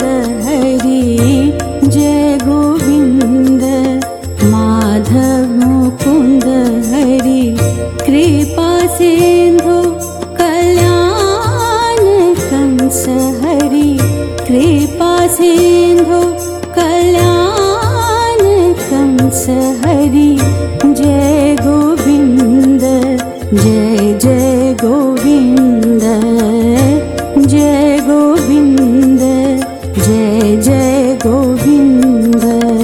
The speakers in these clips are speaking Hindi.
हरि जय गोविंद माधव मुकुंद हरि कृपा सिंधु कल्याण कंस हरि कृपा सिंधु कल्याण कंस हरि जय गोविंद जय जय गोविंद जय गोविंद जय जय गोविंद।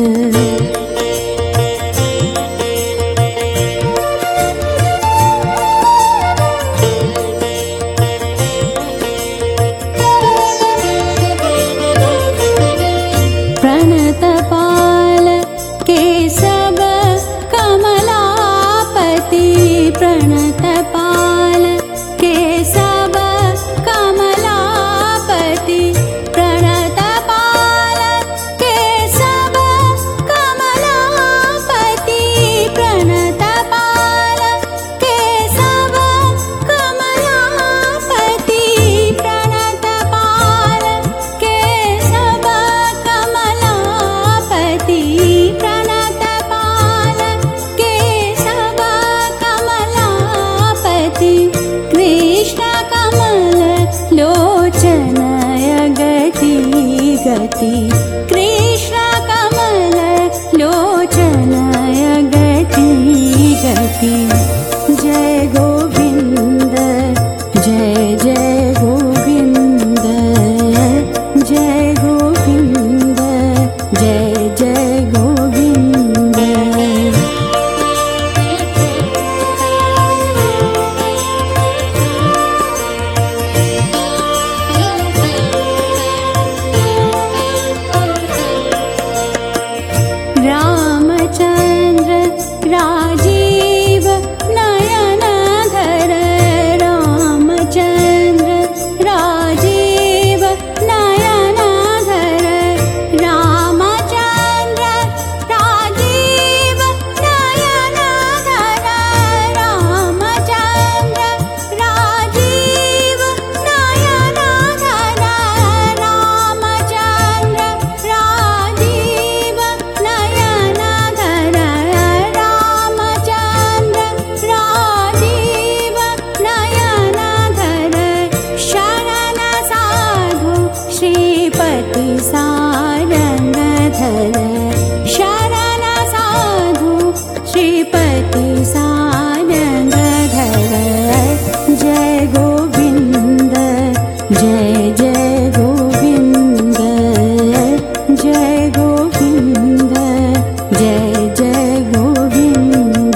प्रणतपाल केशव कमलापति प्रणतपाल केशव कमलापति प्रणतपाल केशव कमलापति प्रणतपाल केशव कमलापति प्रणतपाल केशव कमलापति प्रणतपाल केशव कमलापति कृष्ण कमल लोचनय गति गति कृष्ण कमल लोचनय गति गति जय गोविंद जय जय गोविंद जय गोविंद जय जय गोविंद। रामचंद्र राजीव नयन धर रामचंद्र राजीव नयन धर रामचंद्र राजीव नयन धर रामचंद्र राजीव नयन धर रामचंद्र राजीव नयन धर रामचंद्र राजीव नयन धर शरण साधु श्रीपति सारंग धर शरण साधु श्रीपति सारंग धर जय गोविंद जय जय गोविंद जय गोविंद जय जय गोविंद।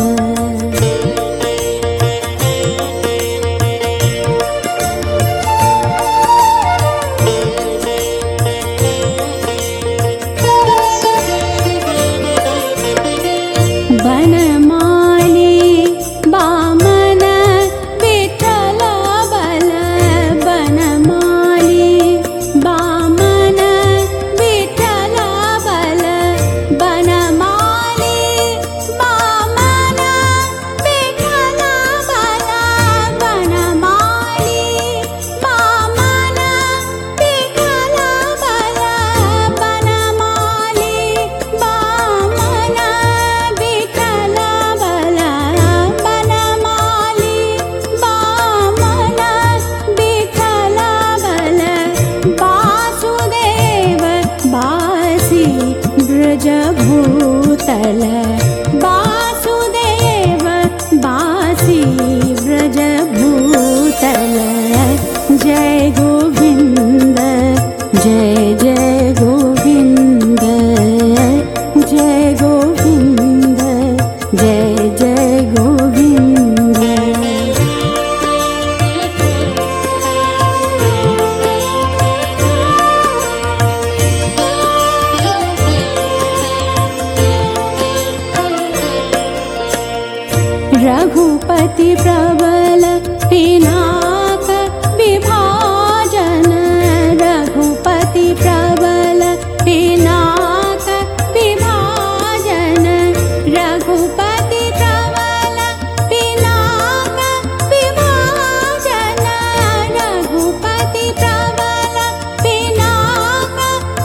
बनमाली बामन विठ्ठल बल बनमाली बामन विठ्ठल बल बनमाली बामन विठ्ठल बल बनमाली बामन विठ्ठल बल बनमाली बामन विठ्ठल बल बनमाली बामन विठ्ठल बल वासुदेव बासी ब्रजभूतल वासुदेव बासी ब्रजभूतल जय गोविंद जय जय गोविंद जय गोविंद जय जय गोविंद। रघुपति प्रबल पिनाक विभाजन रघुपति प्रबल पिनाक विभाजन रघुपति प्रबल पिनाक विभाजन रघुपति प्रबल पिनाक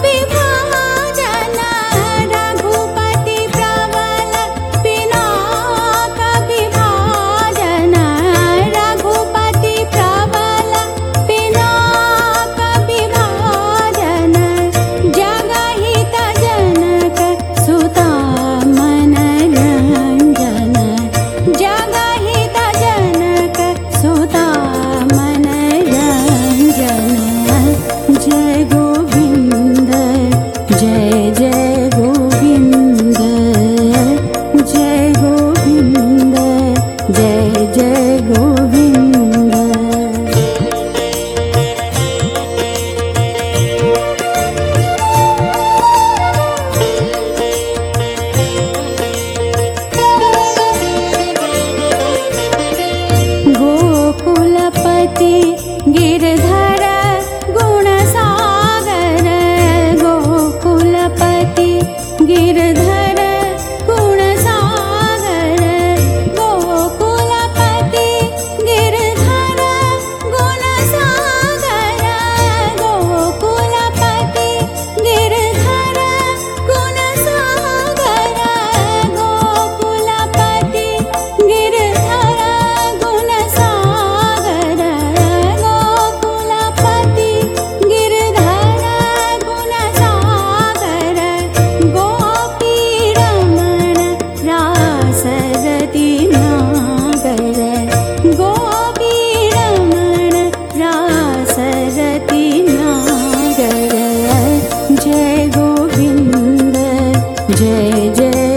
जय गोविन्द जय जय